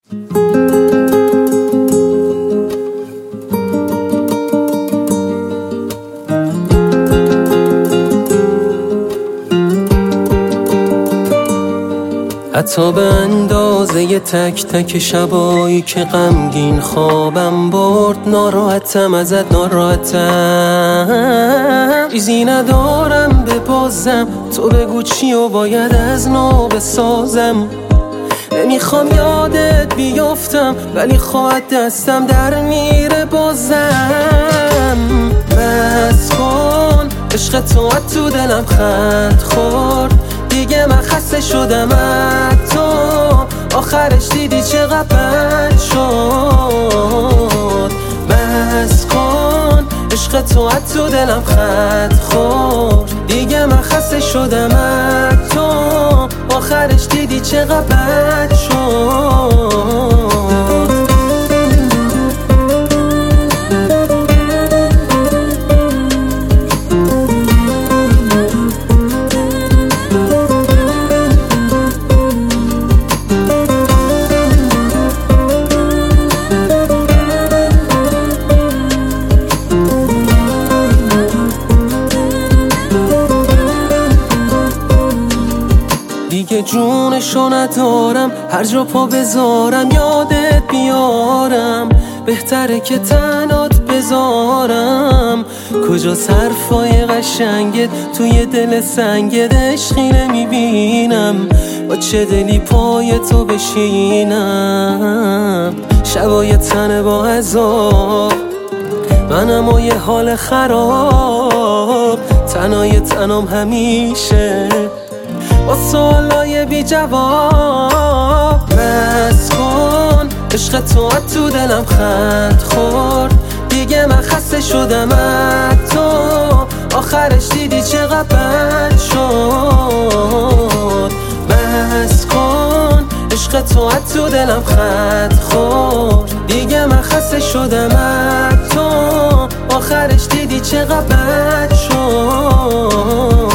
حتی به اندازه ی تک تک شبایی که غمگین خوابم برد ناراحتم ازت، ناراحتم. چیزی ندارم ببازم، تو بگو چی و باید از نو بسازم. نمیخوام یادت بیفتم ولی خواهد دستم در میره بازم. بس کن عشق تو دلم خط خورد، دیگه من خسته شدم از تو. آخرش دیدی چقدر بد شد. بس کن عشق تو دلم خط خورد، دیگه من خسته شدم از تو. آخرش دیدی چقدر بد شد. دیگه جونشو ندارم، هر جا پا بذارم یادت بیارم. بهتره که تنات بذارم. کجا حرفای قشنگت توی دل سنگت عشقی نمیبینم. با چه دلی پای تو بشینم. شبای تنه با عذاب، منم و یه حال خراب. تنهای تنم همیشه با سوالای بی جواب. بس کن عشق تو دلم خط خورد، دیگه من خسته شدم از تو. آخرش دیدی چقدر بد شد. بس کن عشق تو دلم خط خورد، دیگه من خسته شدم از تو. آخرش دیدی چقدر بد شد.